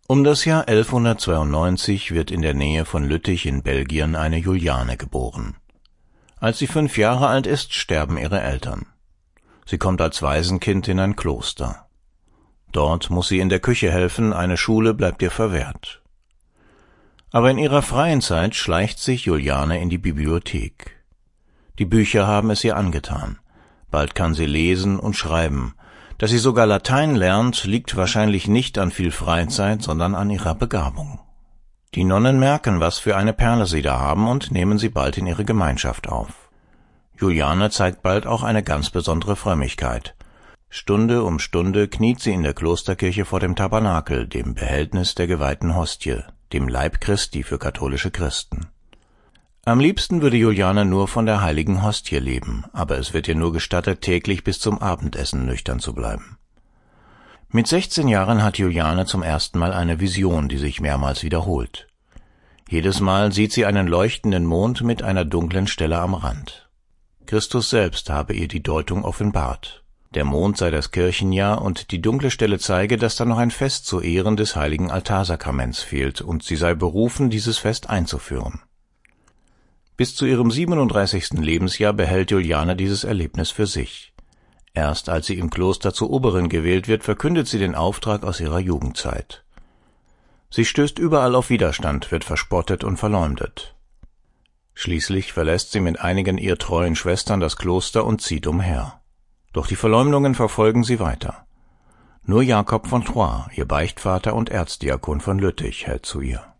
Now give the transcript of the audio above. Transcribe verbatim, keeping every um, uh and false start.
Um das Jahr elfhundertzweiundneunzig wird in der Nähe von Lüttich in Belgien eine Juliane geboren. Als sie fünf Jahre alt ist, sterben ihre Eltern. Sie kommt als Waisenkind in ein Kloster. Dort muss sie in der Küche helfen, eine Schule bleibt ihr verwehrt. Aber in ihrer freien Zeit schleicht sich Juliane in die Bibliothek. Die Bücher haben es ihr angetan. Bald kann sie lesen und schreiben. Dass sie sogar Latein lernt, liegt wahrscheinlich nicht an viel Freizeit, sondern an ihrer Begabung. Die Nonnen merken, was für eine Perle sie da haben und nehmen sie bald in ihre Gemeinschaft auf. Juliane zeigt bald auch eine ganz besondere Frömmigkeit. Stunde um Stunde kniet sie in der Klosterkirche vor dem Tabernakel, dem Behältnis der geweihten Hostie, dem Leib Christi für katholische Christen. Am liebsten würde Juliane nur von der heiligen Hostie leben, aber es wird ihr nur gestattet, täglich bis zum Abendessen nüchtern zu bleiben. Mit sechzehn Jahren hat Juliane zum ersten Mal eine Vision, die sich mehrmals wiederholt. Jedes Mal sieht sie einen leuchtenden Mond mit einer dunklen Stelle am Rand. Christus selbst habe ihr die Deutung offenbart. Der Mond sei das Kirchenjahr und die dunkle Stelle zeige, dass da noch ein Fest zu Ehren des heiligen Altarsakraments fehlt und sie sei berufen, dieses Fest einzuführen. Bis zu ihrem siebenunddreißigsten Lebensjahr behält Juliane dieses Erlebnis für sich. Erst als sie im Kloster zur Oberin gewählt wird, verkündet sie den Auftrag aus ihrer Jugendzeit. Sie stößt überall auf Widerstand, wird verspottet und verleumdet. Schließlich verlässt sie mit einigen ihr treuen Schwestern das Kloster und zieht umher. Doch die Verleumdungen verfolgen sie weiter. Nur Jakob von Troyes, ihr Beichtvater und Erzdiakon von Lüttich, hält zu ihr.